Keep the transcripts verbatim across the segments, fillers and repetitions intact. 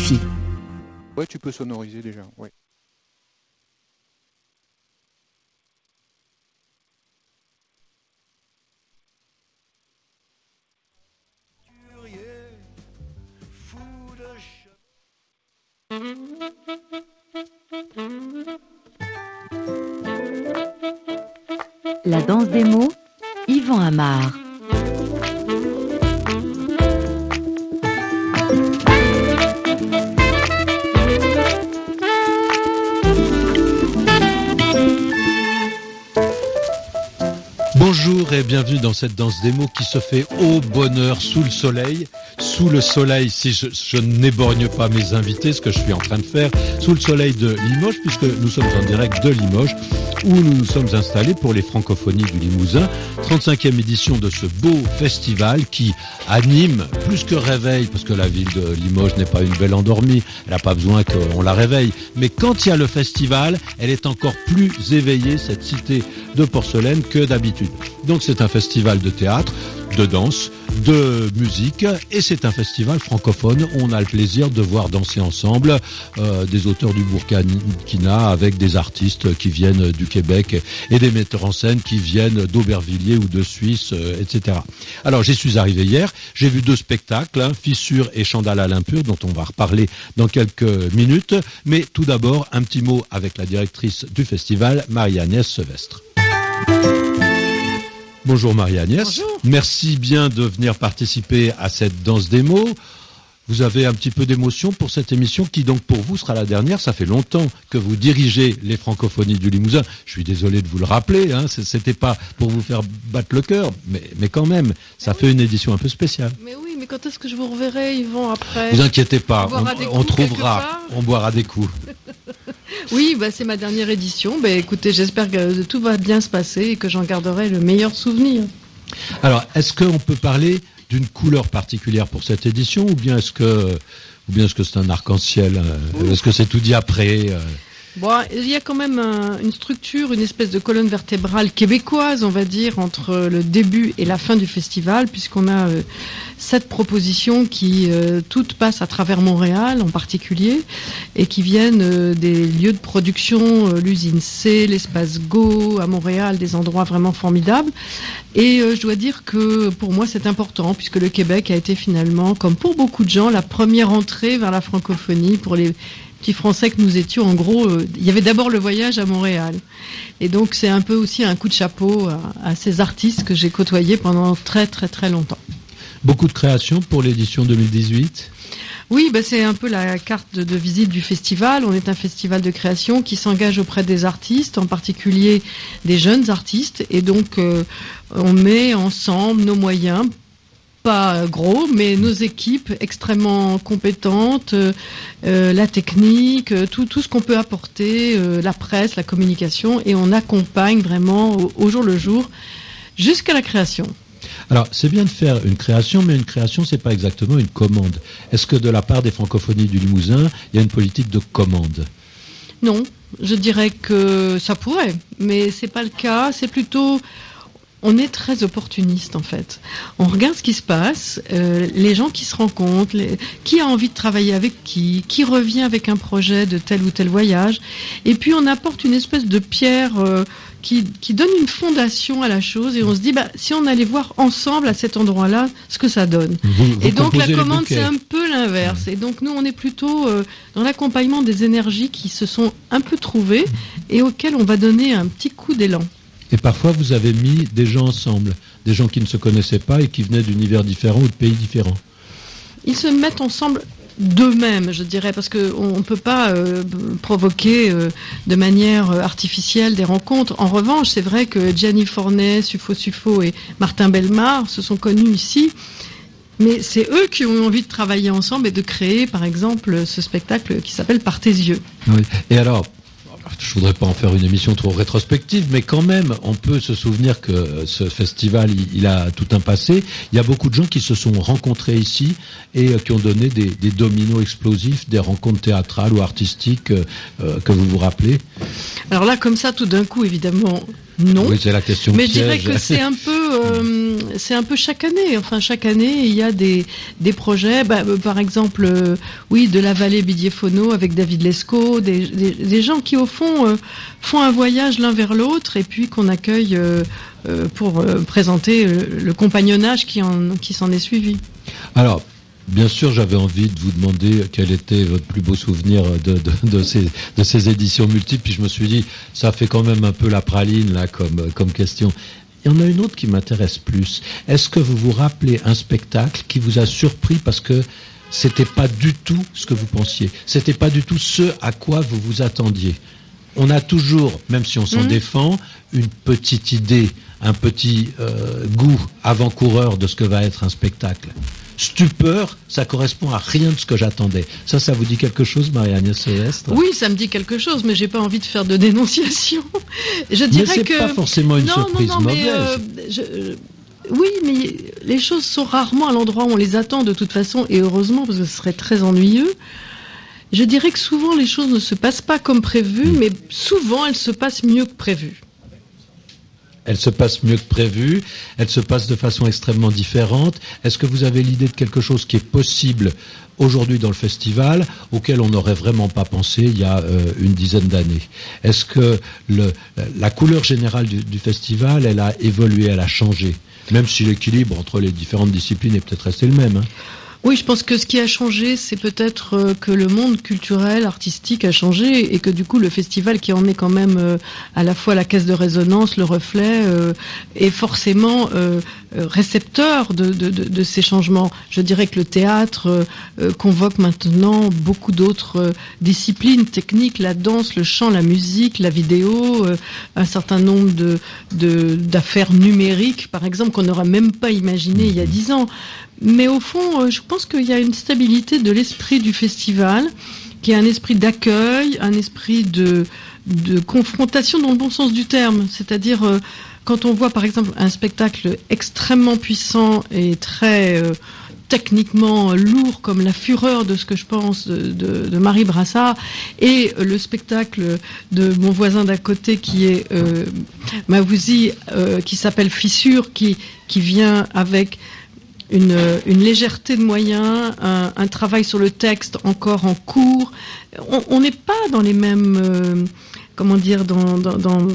Hi-Fi. Ouais, tu peux sonoriser déjà, ouais. La danse des mots, Yvan Amar. Bonjour et bienvenue dans cette danse des mots qui se fait au bonheur sous le soleil. Sous le soleil, si je, je n'éborgne pas mes invités, ce que je suis en train de faire, sous le soleil de Limoges, puisque nous sommes en direct de Limoges, où nous nous sommes installés pour les Francophonies du Limousin, trente-cinquième édition de ce beau festival qui anime plus que réveille, parce que la ville de Limoges n'est pas une belle endormie, elle n'a pas besoin qu'on la réveille, mais quand il y a le festival, elle est encore plus éveillée, cette cité de porcelaine, que d'habitude. Donc c'est un festival de théâtre, de danse, de musique, et c'est un festival francophone. On a le plaisir de voir danser ensemble euh, des auteurs du Burkina avec des artistes qui viennent du Québec et des metteurs en scène qui viennent d'Aubervilliers ou de Suisse, euh, et cetera. Alors j'y suis arrivé hier, j'ai vu deux spectacles, hein, Fissure et Chandal à l'impur, dont on va reparler dans quelques minutes, mais tout d'abord un petit mot avec la directrice du festival, Marie-Agnès Sevestre. Bonjour Marie-Agnès. Bonjour. Merci bien de venir participer à cette danse des mots. Vous avez un petit peu d'émotion pour cette émission qui donc pour vous sera la dernière. Ça fait longtemps que vous dirigez les Francophonies du Limousin. Je suis désolé de vous le rappeler, hein. C'était pas pour vous faire battre le cœur, mais, mais quand même, ça fait une édition un peu spéciale. Mais oui, mais quand est-ce que je vous reverrai, Yvan, après? Vous inquiétez pas, on, on, on trouvera, on boira des coups. Oui, bah, c'est ma dernière édition. Bah, écoutez, j'espère que tout va bien se passer et que j'en garderai le meilleur souvenir. Alors, est-ce qu'on peut parler d'une couleur particulière pour cette édition, ou bien est-ce que, ou bien est-ce que c'est un arc-en-ciel, euh, est-ce que c'est tout dit après euh... Bon, il y a quand même un, une structure, une espèce de colonne vertébrale québécoise, on va dire, entre le début et la fin du festival, puisqu'on a euh, sept propositions qui euh, toutes passent à travers Montréal en particulier, et qui viennent euh, des lieux de production, euh, l'usine C, l'espace Go à Montréal, des endroits vraiment formidables. Et euh, je dois dire que pour moi c'est important, puisque le Québec a été finalement, comme pour beaucoup de gens, la première entrée vers la francophonie pour les petits Français que nous étions. En gros, euh, il y avait d'abord le voyage à Montréal. Et donc c'est un peu aussi un coup de chapeau à, à ces artistes que j'ai côtoyés pendant très très très longtemps. Beaucoup de créations pour l'édition deux mille dix-huit. Oui, bah c'est un peu la carte de, de visite du festival. On est un festival de création qui s'engage auprès des artistes, en particulier des jeunes artistes. Et donc, euh, on met ensemble nos moyens, pas gros, mais nos équipes extrêmement compétentes, euh, la technique, tout, tout ce qu'on peut apporter, euh, la presse, la communication. Et on accompagne vraiment au, au jour le jour jusqu'à la création. Alors, c'est bien de faire une création, mais une création, c'est pas exactement une commande. Est-ce que de la part des Francophonies du Limousin, il y a une politique de commande? Non, je dirais que ça pourrait, mais c'est pas le cas. C'est plutôt, on est très opportuniste en fait. On regarde ce qui se passe, euh, les gens qui se rencontrent, les... qui a envie de travailler avec qui, qui revient avec un projet de tel ou tel voyage, et puis on apporte une espèce de pierre. Euh, Qui, qui donne une fondation à la chose, et on se dit, bah, si on allait voir ensemble à cet endroit-là ce que ça donne. Vous, vous et donc la commande, c'est un peu l'inverse. Mmh. Et donc nous, on est plutôt euh, dans l'accompagnement des énergies qui se sont un peu trouvées et auxquelles on va donner un petit coup d'élan. Et parfois, vous avez mis des gens ensemble, des gens qui ne se connaissaient pas et qui venaient d'univers différents ou de pays différents. Ils se mettent ensemble d'eux-mêmes, je dirais, parce qu'on ne peut pas euh, provoquer euh, de manière artificielle des rencontres. En revanche, c'est vrai que Gianni Fornet, Sufo Sufo et Martin Bellemare se sont connus ici, mais c'est eux qui ont envie de travailler ensemble et de créer, par exemple, ce spectacle qui s'appelle Par tes yeux. Oui. Et alors, je voudrais pas en faire une émission trop rétrospective, mais quand même, on peut se souvenir que ce festival, il, il a tout un passé. Il y a beaucoup de gens qui se sont rencontrés ici et euh, qui ont donné des, des dominos explosifs, des rencontres théâtrales ou artistiques euh, que vous vous rappelez. Alors là, comme ça, tout d'un coup, évidemment, non. Oui, c'est la question mais piège. je dirais que c'est un peu euh, c'est un peu chaque année. Enfin, chaque année, il y a des des projets. Bah, euh, par exemple, euh, oui, de la vallée Bidiefono avec David Lescaut, des, des des gens qui au fond euh, font un voyage l'un vers l'autre et puis qu'on accueille euh, euh, pour euh, présenter le, le compagnonnage qui en qui s'en est suivi. Alors. Bien sûr, j'avais envie de vous demander quel était votre plus beau souvenir de, de, de, ces, de ces éditions multiples. Puis je me suis dit, ça fait quand même un peu la praline là comme, comme question. Il y en a une autre qui m'intéresse plus. Est-ce que vous vous rappelez un spectacle qui vous a surpris parce que c'était pas du tout ce que vous pensiez, c'était pas du tout ce à quoi vous vous attendiez? On a toujours, même si on s'en mmh. défend, une petite idée, un petit euh, goût avant-coureur de ce que va être un spectacle. Stupeur, ça correspond à rien de ce que j'attendais. Ça, ça vous dit quelque chose, Marie-Agnès Silvestre? Oui, ça me dit quelque chose, mais j'ai pas envie de faire de dénonciation. Je dirais mais c'est que pas forcément une non, surprise non, non, mauvaise. Mais, euh, je, euh, oui, mais les choses sont rarement à l'endroit où on les attend de toute façon, et heureusement, parce que ce serait très ennuyeux. Je dirais que souvent les choses ne se passent pas comme prévu, mmh. mais souvent elles se passent mieux que prévu. Elle se passe mieux que prévu, elle se passe de façon extrêmement différente. Est-ce que vous avez l'idée de quelque chose qui est possible aujourd'hui dans le festival, auquel on n'aurait vraiment pas pensé il y a euh, une dizaine d'années? Est-ce que le, la couleur générale du, du festival, elle a évolué, elle a changé, même si l'équilibre entre les différentes disciplines est peut-être resté le même, hein? Oui, je pense que ce qui a changé, c'est peut-être que le monde culturel, artistique a changé et que du coup le festival, qui en est quand même à la fois la caisse de résonance, le reflet, euh, est forcément euh, récepteur de, de, de, de ces changements. Je dirais que le théâtre euh, convoque maintenant beaucoup d'autres euh, disciplines techniques, la danse, le chant, la musique, la vidéo, euh, un certain nombre de, de d'affaires numériques, par exemple, qu'on n'aurait même pas imaginé il y a dix ans. Mais au fond, je pense qu'il y a une stabilité de l'esprit du festival, qui est un esprit d'accueil, un esprit de, de confrontation dans le bon sens du terme. C'est-à-dire, euh, quand on voit par exemple un spectacle extrêmement puissant et très euh, techniquement lourd, comme La Fureur de ce que je pense de, de, de Marie Brassard, et euh, le spectacle de mon voisin d'à côté qui est euh, Maouzi, euh, qui s'appelle Fissure, qui, qui vient avec Une, une légèreté de moyens, un, un travail sur le texte encore en cours. On n'est pas dans les mêmes, euh, comment dire, dans, dans, dans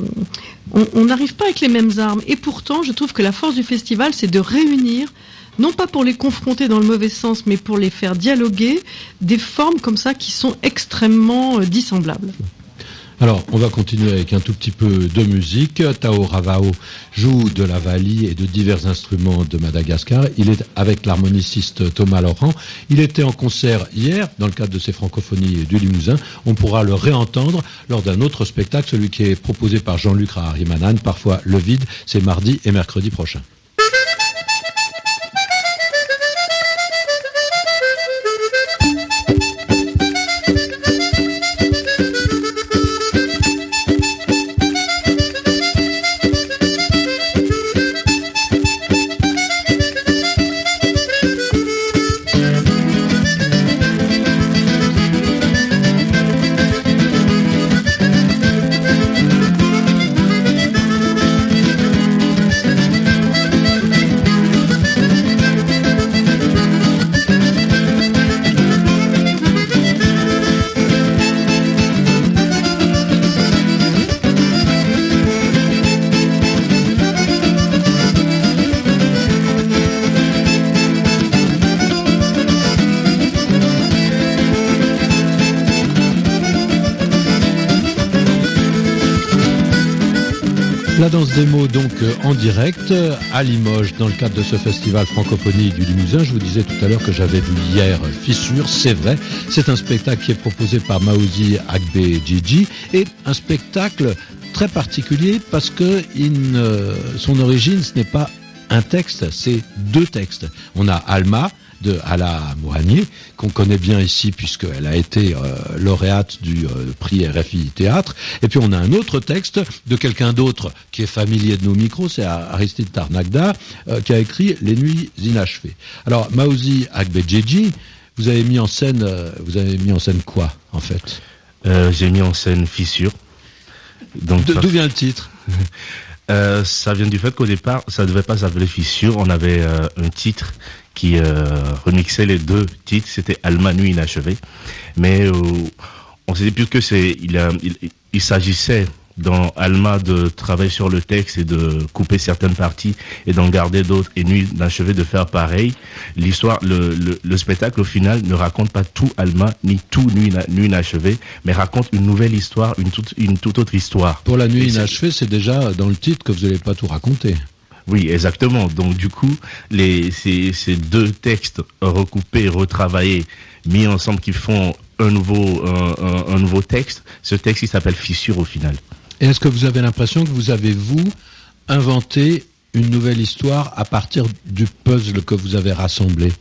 on n'arrive pas avec les mêmes armes. Et pourtant, je trouve que la force du festival, c'est de réunir, non pas pour les confronter dans le mauvais sens, mais pour les faire dialoguer, des formes comme ça qui sont extrêmement euh, dissemblables. Alors, on va continuer avec un tout petit peu de musique. Tao Ravao joue de la vali et de divers instruments de Madagascar. Il est avec l'harmoniciste Thomas Laurent. Il était en concert hier, dans le cadre de ces francophonies du Limousin. On pourra le réentendre lors d'un autre spectacle, celui qui est proposé par Jean-Luc Raharimanan, parfois Le Vide. C'est mardi et mercredi prochain. La danse des mots donc en direct à Limoges dans le cadre de ce festival Francophonie du Limousin. Je vous disais tout à l'heure que j'avais vu hier Fissure, c'est vrai. C'est un spectacle qui est proposé par Maouzi Agbe Djidji et un spectacle très particulier parce que il ne, son origine ce n'est pas un texte, c'est deux textes. On a Alma de Ala Mouhani, qu'on connaît bien ici puisqu'elle a été euh, lauréate du euh, prix R F I Théâtre. Et puis on a un autre texte de quelqu'un d'autre qui est familier de nos micros, c'est Aristide Tarnagda, euh, qui a écrit Les Nuits Inachevées. Alors Maouzi Agbe Djidji, vous avez mis en scène, euh, vous avez mis en scène quoi en fait? euh, J'ai mis en scène Fissure. Donc d'où vient le titre? euh, Ça vient du fait qu'au départ, ça devait pas s'appeler Fissure. On avait euh, un titre qui euh, remixait les deux titres. C'était Alma Nuit Inachevée. Mais euh, on s'est dit plus que c'est, il, a, il, il s'agissait dans Alma de travailler sur le texte et de couper certaines parties et d'en garder d'autres, et Nuit Inachevée de faire pareil. L'histoire, le, le, le spectacle au final ne raconte pas tout Alma ni tout Nuit, Nuit Inachevée, mais raconte une nouvelle histoire, une toute, une toute autre histoire. Pour la Nuit et Inachevée, c'est déjà dans le titre que vous n'allez pas tout raconter. Oui, exactement. Donc du coup, les, ces, ces deux textes recoupés, retravaillés, mis ensemble, qui font un nouveau, un, un, un nouveau texte. Ce texte, il s'appelle Fissure au final. Et est-ce que vous avez l'impression que vous avez, vous, inventé une nouvelle histoire à partir du puzzle que vous avez rassemblé?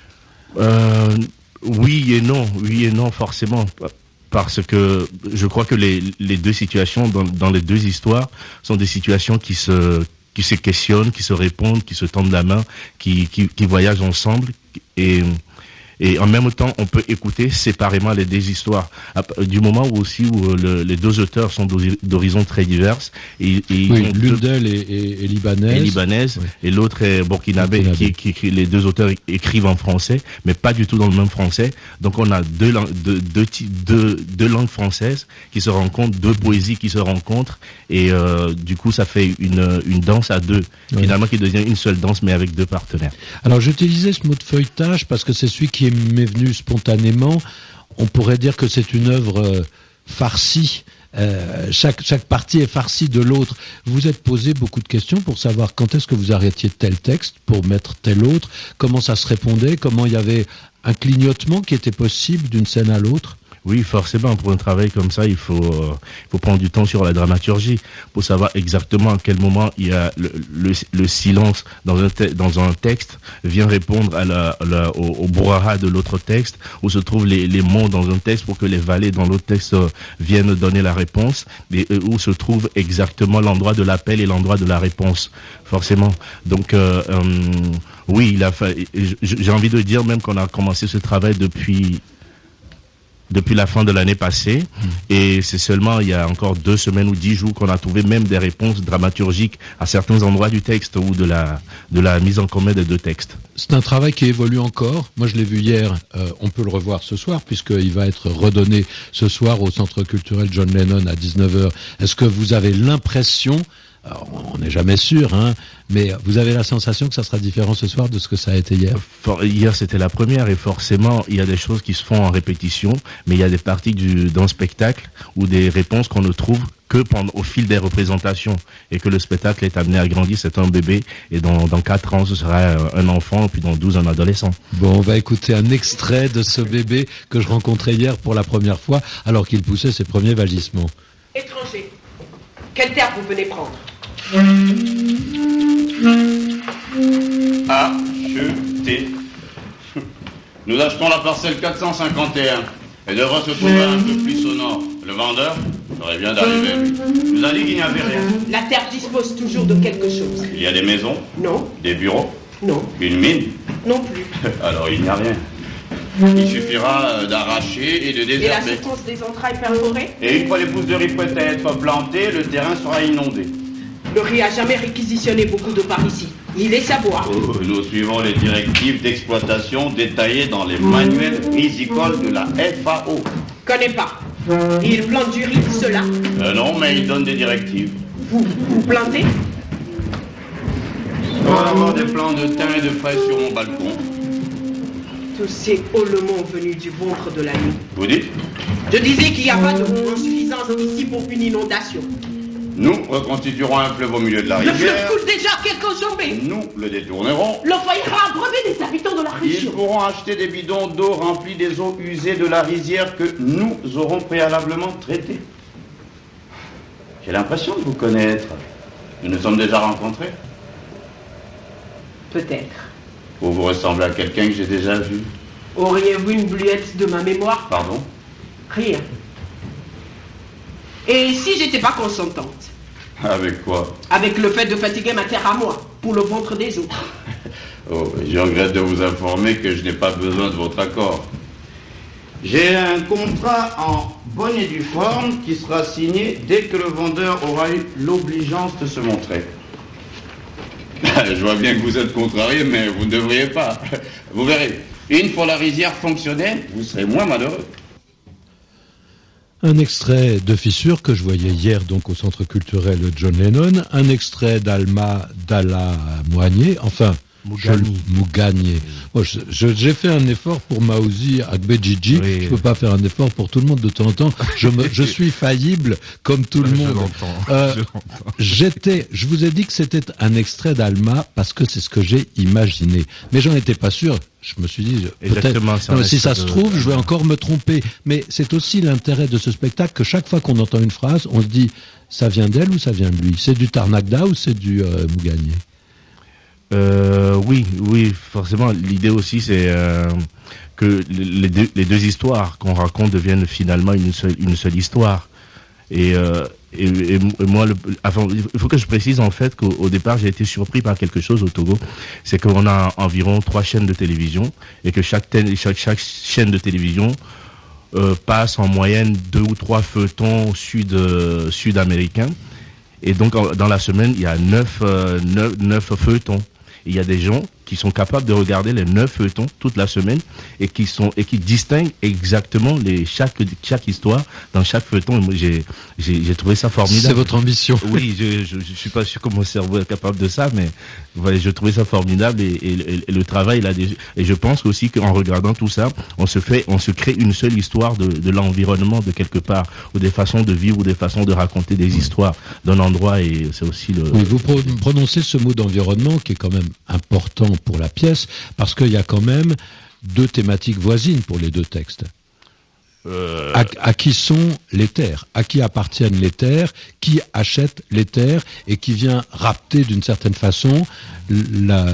euh, Oui et non, oui et non forcément. Parce que je crois que les, les deux situations, dans, dans les deux histoires, sont des situations qui se, qui se questionnent, qui se répondent, qui se tendent la main, qui, qui, qui voyagent ensemble. Et... Et en même temps, on peut écouter séparément les deux histoires. Du moment où aussi où le, les deux auteurs sont d'horizons très diverses. Et, et oui, l'une d'elles est, est, est libanaise. Est libanaise, oui. Et l'autre est burkinabé, burkinabé. Qui, qui, qui, les deux auteurs écrivent en français, mais pas du tout dans le même français. Donc on a deux, deux, deux, deux, deux langues françaises qui se rencontrent, deux poésies qui se rencontrent, et euh, du coup ça fait une, une danse à deux, oui. Finalement qui devient une seule danse, mais avec deux partenaires. Alors j'utilisais ce mot de feuilletage parce que c'est celui qui m'est venu spontanément. On pourrait dire que c'est une œuvre euh, farcie. Euh, chaque, chaque partie est farcie de l'autre. Vous êtes posé beaucoup de questions pour savoir quand est-ce que vous arrêtiez tel texte pour mettre tel autre, comment ça se répondait, comment il y avait un clignotement qui était possible d'une scène à l'autre. Oui, forcément, pour un travail comme ça, il faut, euh, il faut prendre du temps sur la dramaturgie pour savoir exactement à quel moment il y a le, le, le silence dans un, te- dans un texte vient répondre à la, à la, au, au brouhaha de l'autre texte, où se trouvent les, les mots dans un texte pour que les vallées dans l'autre texte euh, viennent donner la réponse, et euh, où se trouve exactement l'endroit de l'appel et l'endroit de la réponse, forcément. Donc, euh, euh, oui, il a fa- j'ai envie de dire même qu'on a commencé ce travail depuis... depuis la fin de l'année passée, mmh. Et c'est seulement il y a encore deux semaines ou dix jours qu'on a trouvé même des réponses dramaturgiques à certains endroits du texte ou de la de la mise en commun des deux textes. C'est un travail qui évolue encore. Moi, je l'ai vu hier. Euh, on peut le revoir ce soir puisqu'il va être redonné ce soir au Centre culturel John Lennon à dix-neuf heures. Est-ce que vous avez l'impression, alors, on n'est jamais sûr, hein, mais vous avez la sensation que ça sera différent ce soir de ce que ça a été hier? For- Hier, c'était la première, et forcément, il y a des choses qui se font en répétition, mais il y a des parties du, d'un spectacle ou des réponses qu'on ne trouve que pendant, au fil des représentations, et que le spectacle est amené à grandir. C'est un bébé, et dans, dans quatre ans, ce sera un enfant, puis dans douze, un adolescent. Bon, on va écouter un extrait de ce bébé que je rencontrais hier pour la première fois, alors qu'il poussait ses premiers vagissements. Étranger, quel terme vous venez prendre? Acheter. Nous achetons la parcelle quatre cent cinquante et un. Elle devra se trouver un peu plus au nord. Le vendeur ferait bien d'arriver, lui. Nous a dit qu'il n'y avait rien. La terre dispose toujours de quelque chose. Il y a des maisons? Non. Des bureaux? Non. Une mine? Non plus. Alors il n'y a rien. Il suffira d'arracher et de désherber. Et la séquence des entrailles perforées? Et une fois les pousses de riz prêtes à être plantées, le terrain sera inondé. Le riz a jamais réquisitionné beaucoup d'eau par ici. Il est savoir. Oh, nous suivons les directives d'exploitation détaillées dans les manuels rizicoles de la F A O. Connais pas. Il plante du riz, cela? Euh, non, mais il donne des directives. Vous, vous plantez? Il doit avoir des plants de thym et de fraises sur mon balcon. Tous ces haulements venus du ventre de la nuit. Vous dites? Je disais qu'il n'y a pas de en suffisance ici pour une inondation. Nous reconstituerons un fleuve au milieu de la Le rivière. fleuve coule déjà quelques journées. Nous le détournerons. L'eau ira abreuver les habitants de la région. Ils pourront acheter des bidons d'eau remplis des eaux usées de la rizière que nous aurons préalablement traitées. J'ai l'impression de vous connaître. Nous nous sommes déjà rencontrés. Peut-être. Vous vous ressemblez à quelqu'un que j'ai déjà vu. Auriez-vous une bluette de ma mémoire? Pardon? Rien. Et si j'étais pas consentante? Avec quoi? Avec le fait de fatiguer ma terre à moi, pour le ventre des autres. Oh, je regrette de vous informer que je n'ai pas besoin de votre accord. J'ai un contrat en bonne et due forme qui sera signé dès que le vendeur aura eu l'obligeance de se montrer. Je vois bien que vous êtes contrarié, mais vous ne devriez pas. Vous verrez, une fois la rizière fonctionnelle, vous serez moins malheureux. Un extrait de Fissure que je voyais hier donc au Centre culturel John Lennon, un extrait d'Alma Dalla Moigné, enfin Mougani. Je, Mougani. Bon, je, je, j'ai fait un effort pour Maouzi Akbedjidji, oui. Je peux pas faire un effort pour tout le monde de temps en temps, je, me, je suis faillible comme tout le je monde. L'entends. Euh, je l'entends. J'étais, je vous ai dit que c'était un extrait d'Alma parce que c'est ce que j'ai imaginé, mais j'en étais pas sûr. Je me suis dit, peut-être, non, si ça se trouve, de... je vais encore me tromper. Mais c'est aussi l'intérêt de ce spectacle que chaque fois qu'on entend une phrase, on se dit, ça vient d'elle ou ça vient de lui? C'est du Tarnagda ou c'est du euh, Mougani? euh, Oui, oui, forcément. L'idée aussi, c'est euh, que les deux, les deux histoires qu'on raconte deviennent finalement une seule, une seule histoire. Et, euh, et, et, et moi, le, avant, il faut que je précise en fait qu'au au départ, j'ai été surpris par quelque chose au Togo. C'est qu'on a environ trois chaînes de télévision et que chaque, chaque, chaque chaîne de télévision euh, passe en moyenne deux ou trois feuilletons sud, euh, sud-américains. Et donc, en, dans la semaine, il y a neuf, euh, neuf, neuf feuilletons. Il y a des gens qui sont capables de regarder les neuf feuilletons toute la semaine et qui sont et qui distinguent exactement les chaque chaque histoire dans chaque feuilleton. Et moi, j'ai j'ai j'ai trouvé ça formidable. C'est votre ambition. Oui, je, je je suis pas sûr que mon cerveau est capable de ça, mais voilà, je trouvais ça formidable et, et, et le travail là. Et je pense aussi qu'en regardant tout ça, on se fait, on se crée une seule histoire de de l'environnement de quelque part, ou des façons de vivre ou des façons de raconter des oui. histoires d'un endroit. Et c'est aussi le. Oui, vous prononcez ce mot d'environnement qui est quand même important pour la pièce, parce qu'il y a quand même deux thématiques voisines pour les deux textes. Euh... À, à qui sont les terres? À qui appartiennent les terres? Qui achète les terres? Et qui vient rapter d'une certaine façon la,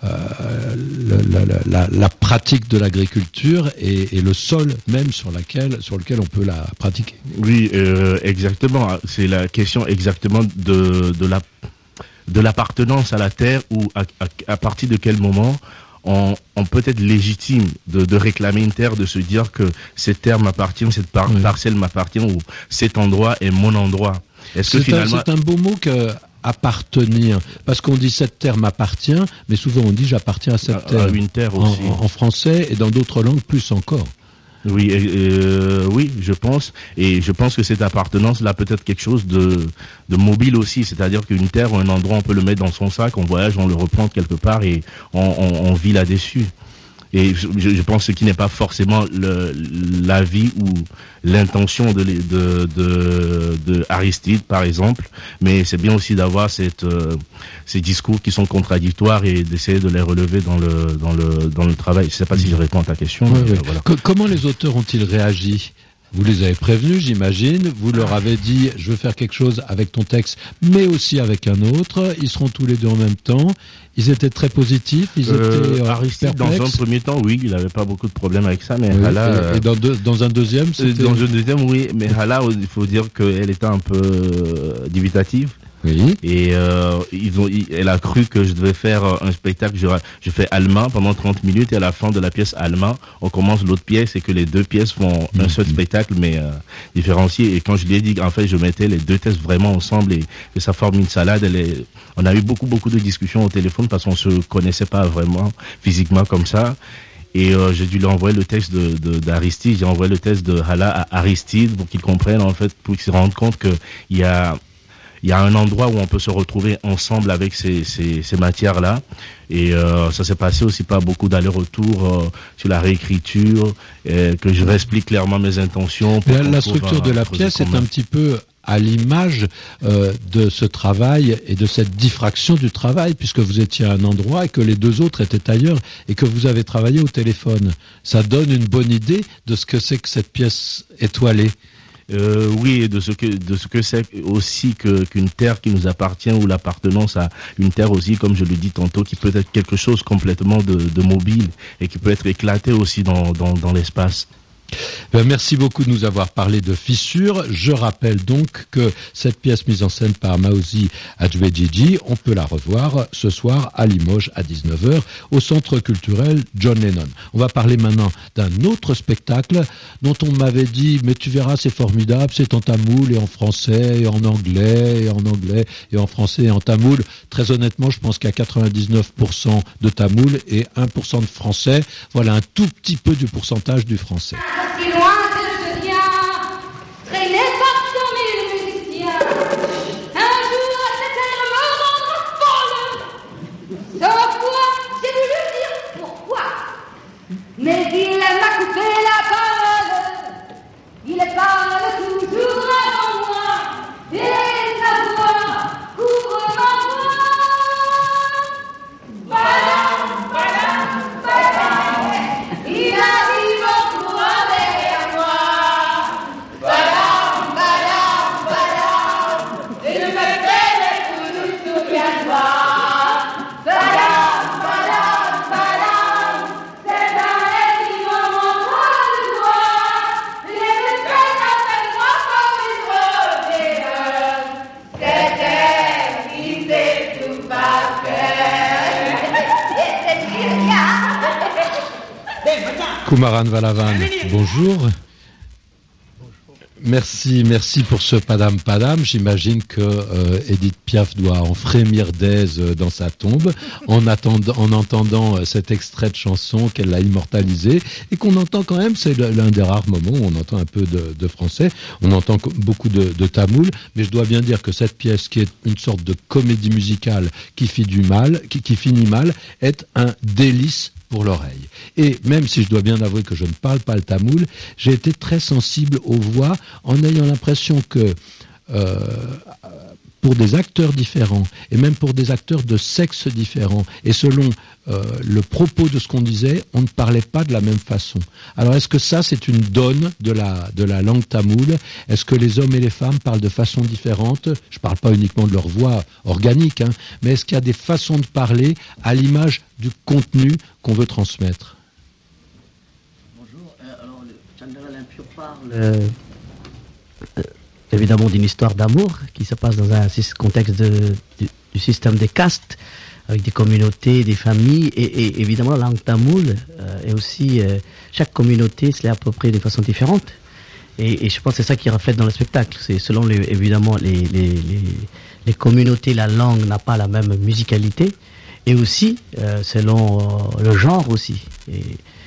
euh, la, la, la, la pratique de l'agriculture et, et le sol même sur, laquelle, sur lequel on peut la pratiquer. Oui, euh, exactement. C'est la question exactement de, de la... de l'appartenance à la terre, ou à, à, à partir de quel moment on, on peut être légitime de, de réclamer une terre, de se dire que cette terre m'appartient, cette par, oui. parcelle m'appartient, ou cet endroit est mon endroit. Est-ce que c'est finalement... un, c'est un beau mot que appartenir, parce qu'on dit cette terre m'appartient, mais souvent on dit j'appartiens à cette à, terre. À une terre aussi. En, en français et dans d'autres langues plus encore. Oui, euh, oui, je pense, et je pense que cette appartenance-là peut être quelque chose de, de mobile aussi, c'est-à-dire qu'une terre ou un endroit, on peut le mettre dans son sac, on voyage, on le reprend quelque part et on, on, on vit là-dessus. Et je, je pense ce qui n'est pas forcément le, l'avis ou l'intention de, de, de, de Aristide, par exemple, mais c'est bien aussi d'avoir cette, euh, ces discours qui sont contradictoires et d'essayer de les relever dans le, dans le, dans le travail. Je ne sais pas si je réponds à ta question. Oui, mais oui. Voilà. Que, comment les auteurs ont-ils réagi? Vous les avez prévenus, j'imagine. Vous leur avez dit, je veux faire quelque chose avec ton texte, mais aussi avec un autre. Ils seront tous les deux en même temps. Ils étaient très positifs. Ils euh, étaient euh, Aristide, dans un premier temps, oui, il n'avait pas beaucoup de problèmes avec ça, mais oui, Hala, et, euh, et dans, deux, dans un deuxième, c'était... Dans un deuxième, oui, mais Hala, il faut dire qu'elle était un peu euh, dubitative. Oui. Et euh, ils ont, elle a cru que je devais faire un spectacle. Je, je fais allemand pendant trente minutes et à la fin de la pièce allemand, on commence l'autre pièce et que les deux pièces font un seul spectacle mais euh, différencié. Et quand je lui ai dit en fait je mettais les deux textes vraiment ensemble et que ça forme une salade, elle est, on a eu beaucoup beaucoup de discussions au téléphone parce qu'on se connaissait pas vraiment physiquement comme ça. Et euh, j'ai dû lui envoyer le texte de, de, d'Aristide, j'ai envoyé le texte de Hala à Aristide pour qu'il comprenne en fait, pour qu'il se rende compte que il y a Il y a un endroit où on peut se retrouver ensemble avec ces, ces, ces matières-là. Et euh, ça s'est passé aussi par beaucoup d'allers-retours euh, sur la réécriture, et que je réexplique clairement mes intentions. Pour la, la structure de la pièce est un petit peu à l'image euh, de ce travail et de cette diffraction du travail, puisque vous étiez à un endroit et que les deux autres étaient ailleurs et que vous avez travaillé au téléphone. Ça donne une bonne idée de ce que c'est que cette pièce étoilée. Euh, oui, et de ce que de ce que c'est aussi que qu'une terre qui nous appartient ou l'appartenance à une terre aussi, comme je le dis tantôt, qui peut être quelque chose complètement de, de mobile et qui peut être éclaté aussi dans dans, dans l'espace. Ben, merci beaucoup de nous avoir parlé de Fissure. Je rappelle donc que cette pièce mise en scène par Maozi Adjbejiji, on peut la revoir ce soir à Limoges à dix-neuf heures au Centre culturel John Lennon. On va parler maintenant d'un autre spectacle dont on m'avait dit mais tu verras c'est formidable, c'est en tamoul et en français et en anglais et en anglais et en français et en tamoul. Très honnêtement, je pense qu'il y a quatre-vingt-dix-neuf pour cent de tamoul et un pour cent de français. Voilà un tout petit peu du pourcentage du français. Si loin que je viens, traîné par cent mille musiciens, un jour cette terre me rendra folle. Sauf quoi, j'ai voulu dire pourquoi, mais il m'a coupé la parole. Il parle toujours avant moi, et sa voix couvre ma voix. Badam, badam, badam, il arrive en courant. Kumaran Valavan, bonjour. Merci, merci pour ce Padam Padam. J'imagine que euh, Edith Piaf doit en frémir d'aise dans sa tombe en, attendant, en entendant cet extrait de chanson qu'elle a immortalisé et qu'on entend quand même. C'est l'un des rares moments où on entend un peu de, de français, on entend beaucoup de, de tamoul, mais je dois bien dire que cette pièce, qui est une sorte de comédie musicale qui, fit du mal, qui, qui finit mal, est un délice pour l'oreille. Et même si je dois bien avouer que je ne parle pas le tamoul, j'ai été très sensible aux voix en ayant l'impression que euh, pour des acteurs différents et même pour des acteurs de sexes différents et selon euh, le propos de ce qu'on disait, on ne parlait pas de la même façon. Alors est-ce que ça c'est une donne de la, de la langue tamoule? Est-ce que les hommes et les femmes parlent de façon différente? Je ne parle pas uniquement de leur voix organique, hein, mais est-ce qu'il y a des façons de parler à l'image du contenu qu'on veut transmettre? Bonjour, euh, alors le Chandra Limpur parle euh, euh, évidemment d'une histoire d'amour qui se passe dans un contexte de, du, du système des castes, avec des communautés, des familles, et, et évidemment la langue tamoule euh, est aussi, euh, chaque communauté se l'est appropriée de façon différente, et, et je pense que c'est ça qui reflète dans le spectacle. C'est selon les, évidemment les, les, les, les communautés, la langue n'a pas la même musicalité, et aussi euh, selon euh, le genre aussi. Et,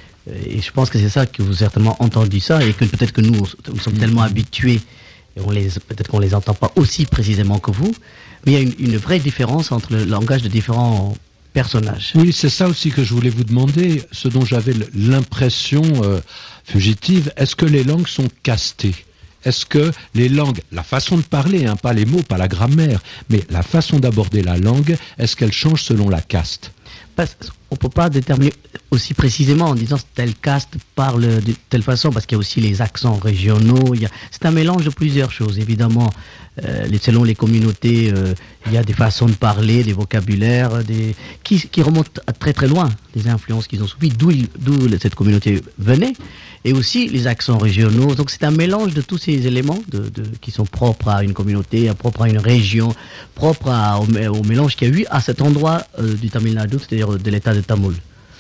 et je pense que c'est ça que vous avez certainement entendu ça, et que peut-être que nous, nous sommes tellement habitués, et on les, peut-être qu'on les entend pas aussi précisément que vous, mais il y a une, une vraie différence entre le langage de différents personnages. Oui, c'est ça aussi que je voulais vous demander, ce dont j'avais l'impression euh, fugitive. Est-ce que les langues sont castées? Est-ce que les langues, la façon de parler, hein, pas les mots, pas la grammaire, mais la façon d'aborder la langue, est-ce qu'elle change selon la caste? Parce on peut pas déterminer aussi précisément en disant telle caste parle de telle façon, parce qu'il y a aussi les accents régionaux. Il y a, c'est un mélange de plusieurs choses. Évidemment, euh, les, selon les communautés, euh, il y a des façons de parler, des vocabulaires, des qui, qui remontent à très très loin, des influences qu'ils ont subies, d'où, d'où cette communauté venait, et aussi les accents régionaux. Donc c'est un mélange de tous ces éléments de, de, qui sont propres à une communauté, propres à une région, propres à, au, au mélange qu'il y a eu à cet endroit euh, du Tamil Nadu, c'est-à-dire de l'état de Tamoul.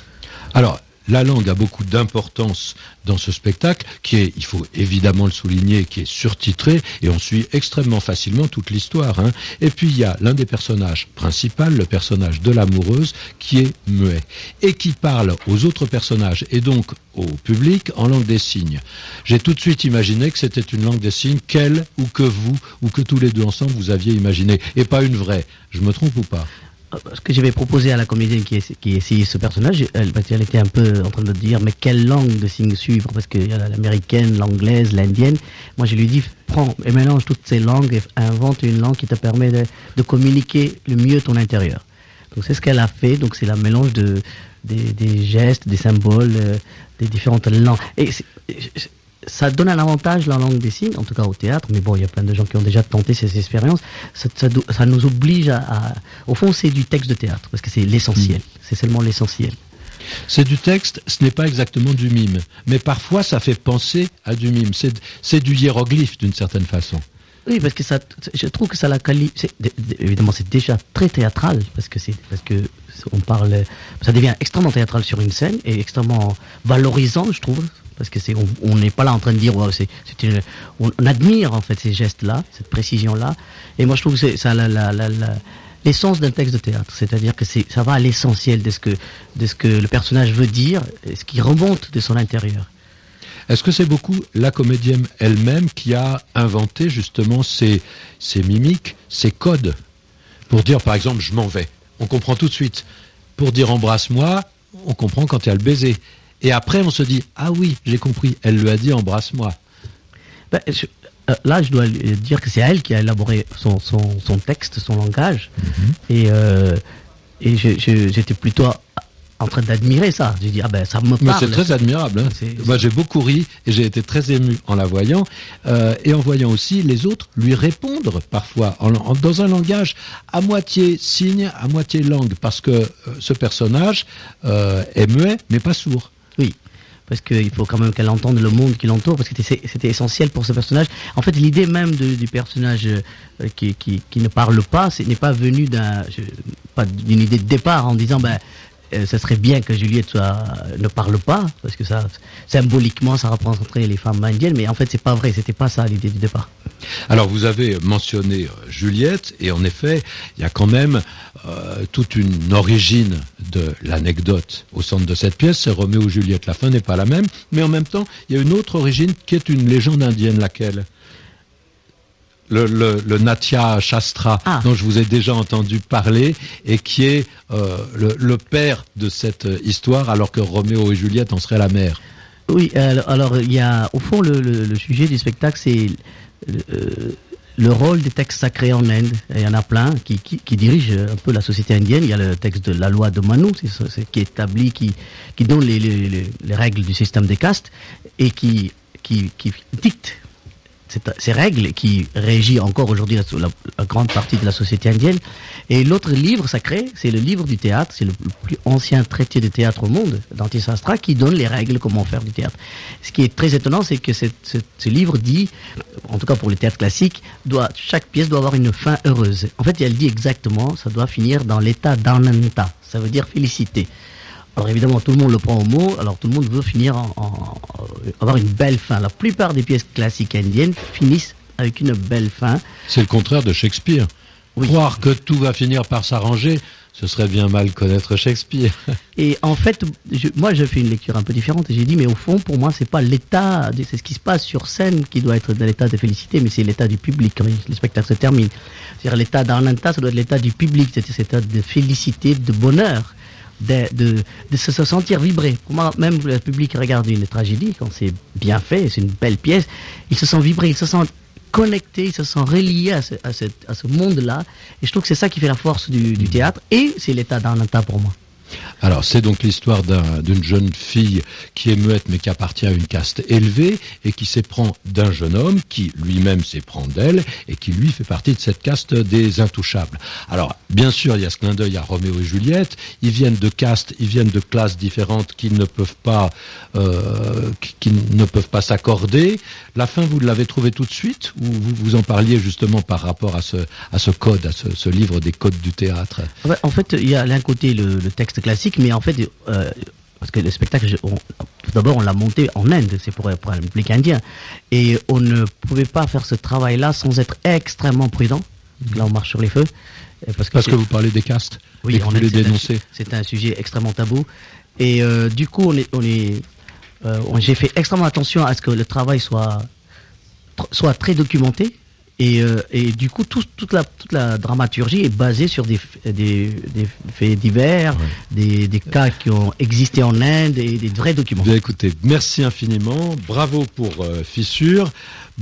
Alors, la langue a beaucoup d'importance dans ce spectacle, qui est, il faut évidemment le souligner, qui est surtitré, et on suit extrêmement facilement toute l'histoire. Hein. Et puis il y a l'un des personnages principaux, le personnage de l'amoureuse, qui est muet, et qui parle aux autres personnages, et donc au public, en langue des signes. J'ai tout de suite imaginé que c'était une langue des signes qu'elle, ou que vous, ou que tous les deux ensemble, vous aviez imaginé, et pas une vraie. Je me trompe ou pas ? Ce que j'avais proposé à la comédienne qui, qui essayait ce personnage, elle, elle était un peu en train de dire mais quelle langue de signes suivre, parce qu'il y a l'américaine, l'anglaise, l'indienne. Moi je lui dis prends et mélange toutes ces langues et invente une langue qui te permet de, de communiquer le mieux ton intérieur. Donc c'est ce qu'elle a fait, donc c'est la mélange de, des, des gestes, des symboles, euh, des différentes langues. Et c'est, ça donne un avantage la langue des signes, en tout cas au théâtre, mais bon, il y a plein de gens qui ont déjà tenté ces expériences. Ça, ça, ça nous oblige à, à... Au fond, c'est du texte de théâtre, parce que c'est l'essentiel. Mmh. C'est seulement l'essentiel. C'est du texte, ce n'est pas exactement du mime. Mais parfois, ça fait penser à du mime. C'est, c'est du hiéroglyphe, d'une certaine façon. Oui, parce que ça, je trouve que ça la qualifie. Évidemment, c'est déjà très théâtral, parce que c'est, parce que on parle, ça devient extrêmement théâtral sur une scène et extrêmement valorisant, je trouve, parce que c'est, on n'est pas là en train de dire, wow, c'est, c'est une, on, on admire en fait ces gestes-là, cette précision-là, et moi je trouve que c'est ça la, la, la, la l'essence d'un texte de théâtre, c'est-à-dire que c'est, ça va à l'essentiel de ce que, de ce que le personnage veut dire, et ce qui remonte de son intérieur. Est-ce que c'est beaucoup la comédienne elle-même qui a inventé justement ces, ces mimiques, ces codes pour dire par exemple je m'en vais, on comprend tout de suite. Pour dire embrasse-moi, on comprend quand il y a le baiser. Et après on se dit ah oui, j'ai compris, elle lui a dit embrasse-moi. Ben, je, euh, là je dois dire que c'est elle qui a élaboré son, son, son texte, son langage. Mm-hmm. Et, euh, et je, je, j'étais plutôt en train d'admirer ça. J'ai dit, ah ben, ça me parle. Mais c'est très admirable. Hein. C'est, Moi, j'ai beaucoup ri et j'ai été très ému en la voyant euh, et en voyant aussi les autres lui répondre parfois en, en, dans un langage à moitié signe, à moitié langue, parce que euh, ce personnage euh, est muet mais pas sourd. Oui. Parce qu'il faut quand même qu'elle entende le monde qui l'entoure, parce que c'était, c'était essentiel pour ce personnage. En fait, l'idée même de, du personnage euh, qui, qui, qui ne parle pas, ce n'est pas venu d'un, je, pas d'une idée de départ en disant, ben, euh, ce serait bien que Juliette soit, ne parle pas, parce que ça, symboliquement, ça représenterait les femmes indiennes, mais en fait, c'est pas vrai, c'était pas ça l'idée du départ. Alors, vous avez mentionné euh, Juliette, et en effet, il y a quand même euh, toute une origine de l'anecdote au centre de cette pièce, c'est Roméo et Juliette. La fin n'est pas la même, mais en même temps, il y a une autre origine qui est une légende indienne, laquelle Le, le, le Natya Shastra, ah. dont je vous ai déjà entendu parler, et qui est euh, le, le père de cette histoire, alors que Roméo et Juliette en seraient la mère. Oui, alors, alors il y a, au fond, le, le, le sujet du spectacle, c'est euh, le rôle des textes sacrés en Inde. Il y en a plein qui, qui, qui dirigent un peu la société indienne. Il y a le texte de la loi de Manu, c'est, c'est, qui établit, qui, qui donne les, les, les, les règles du système des castes, et qui, qui, qui dicte ces règles qui régissent encore aujourd'hui la, la, la grande partie de la société indienne. Et l'autre livre sacré, c'est le livre du théâtre, c'est le plus ancien traité de théâtre au monde, d'Antisastra, qui donne les règles comment faire du théâtre. Ce qui est très étonnant, c'est que cette, ce, ce livre dit, en tout cas pour le théâtre classique, doit, chaque pièce doit avoir une fin heureuse. En fait, elle dit exactement, ça doit finir dans l'état d'ananta, ça veut dire félicité. Alors évidemment, tout le monde le prend au mot, alors tout le monde veut finir en, en, en avoir une belle fin. La plupart des pièces classiques indiennes finissent avec une belle fin. C'est le contraire de Shakespeare. Oui. Croire que tout va finir par s'arranger, ce serait bien mal connaître Shakespeare. Et en fait, je, moi je fais une lecture un peu différente et j'ai dit, mais au fond, pour moi, c'est pas l'état, c'est ce qui se passe sur scène qui doit être dans l'état de félicité, mais c'est l'état du public quand le spectacle se termine. C'est-à-dire l'état d'ananta, ça doit être l'état du public, c'est cet état de félicité, de bonheur. De, de, de se sentir vibrer. Pour moi, même le public regarde une tragédie, quand c'est bien fait, c'est une belle pièce, il se sent vibrer, il se sent connecté, il se sent relié à ce, à ce, à ce monde-là. Et je trouve que c'est ça qui fait la force du, du théâtre, et c'est l'état d'ananta pour moi. Alors, c'est donc l'histoire d'un, d'une jeune fille qui est muette mais qui appartient à une caste élevée et qui s'éprend d'un jeune homme qui lui-même s'éprend d'elle et qui lui fait partie de cette caste des intouchables. Alors, bien sûr, il y a ce clin d'œil à Roméo et Juliette. Ils viennent de castes, ils viennent de classes différentes qui ne peuvent pas, euh, qui, qui ne peuvent pas s'accorder. La fin, vous l'avez trouvée tout de suite ou vous, vous en parliez justement par rapport à ce, à ce code, à ce, ce livre des codes du théâtre? En fait, il y a d'un côté le, le texte classique, mais en fait, euh, parce que le spectacle, on, tout d'abord, on l'a monté en Inde, c'est pour, pour le public indien, et on ne pouvait pas faire ce travail-là sans être extrêmement prudent. Mmh. Là, on marche sur les feux. Parce que, parce que vous parlez des castes, oui, et que vous les dénoncez. C'est un sujet extrêmement tabou, et euh, du coup, on est, on est, euh, on, j'ai fait extrêmement attention à ce que le travail soit, soit très documenté. Et, euh, et du coup, tout, toute, la, toute la dramaturgie est basée sur des, des, des faits divers, ouais. des, des cas qui ont existé en Inde et des vrais documents. Bien, écoutez, merci infiniment, bravo pour euh, Fissure.